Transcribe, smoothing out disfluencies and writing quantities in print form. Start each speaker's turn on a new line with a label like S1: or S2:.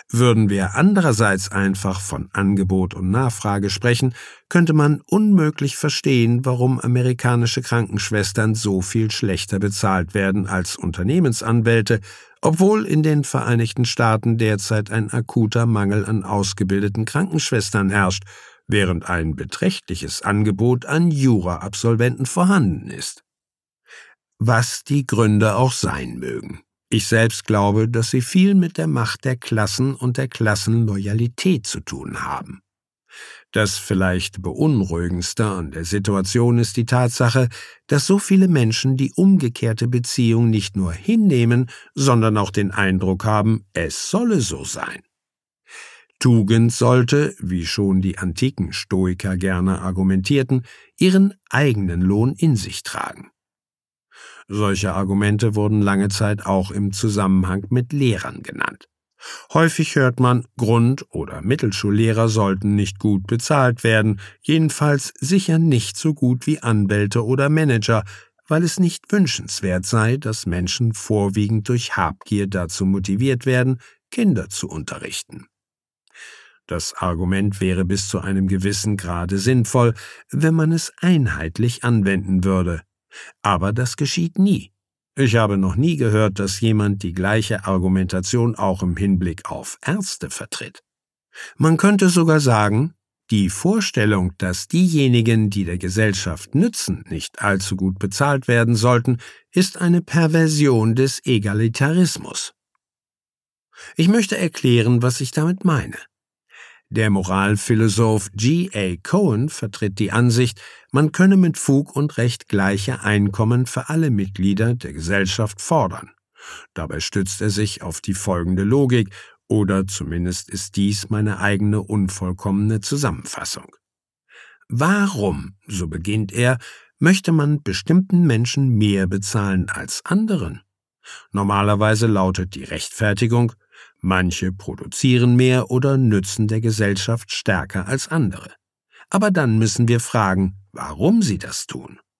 S1: Würden wir andererseits einfach von Angebot und Nachfrage sprechen, könnte man unmöglich verstehen, warum amerikanische Krankenschwestern so viel schlechter bezahlt werden als Unternehmensanwälte, obwohl in den Vereinigten Staaten derzeit ein akuter Mangel an ausgebildeten Krankenschwestern herrscht, während ein beträchtliches Angebot an Jura-Absolventen vorhanden ist. Was die Gründe auch sein mögen. Ich selbst glaube, dass sie viel mit der Macht der Klassen und der Klassenloyalität zu tun haben. Das vielleicht beunruhigendste an der Situation ist die Tatsache, dass so viele Menschen die umgekehrte Beziehung nicht nur hinnehmen, sondern auch den Eindruck haben, es solle so sein. Tugend sollte, wie schon die antiken Stoiker gerne argumentierten, ihren eigenen Lohn in sich tragen. Solche Argumente wurden lange Zeit auch im Zusammenhang mit Lehrern genannt. Häufig hört man, Grund- oder Mittelschullehrer sollten nicht gut bezahlt werden, jedenfalls sicher nicht so gut wie Anwälte oder Manager, weil es nicht wünschenswert sei, dass Menschen vorwiegend durch Habgier dazu motiviert werden, Kinder zu unterrichten. Das Argument wäre bis zu einem gewissen Grade sinnvoll, wenn man es einheitlich anwenden würde. Aber das geschieht nie. Ich habe noch nie gehört, dass jemand die gleiche Argumentation auch im Hinblick auf Ärzte vertritt. Man könnte sogar sagen, die Vorstellung, dass diejenigen, die der Gesellschaft nützen, nicht allzu gut bezahlt werden sollten, ist eine Perversion des Egalitarismus. Ich möchte erklären, was ich damit meine. Der Moralphilosoph G.A. Cohen vertritt die Ansicht, man könne mit Fug und Recht gleiche Einkommen für alle Mitglieder der Gesellschaft fordern. Dabei stützt er sich auf die folgende Logik, oder zumindest ist dies meine eigene unvollkommene Zusammenfassung. Warum, so beginnt er, möchte man bestimmten Menschen mehr bezahlen als anderen? Normalerweise lautet die Rechtfertigung, manche produzieren mehr oder nützen der Gesellschaft stärker als andere. Aber dann müssen wir fragen, warum sie das tun.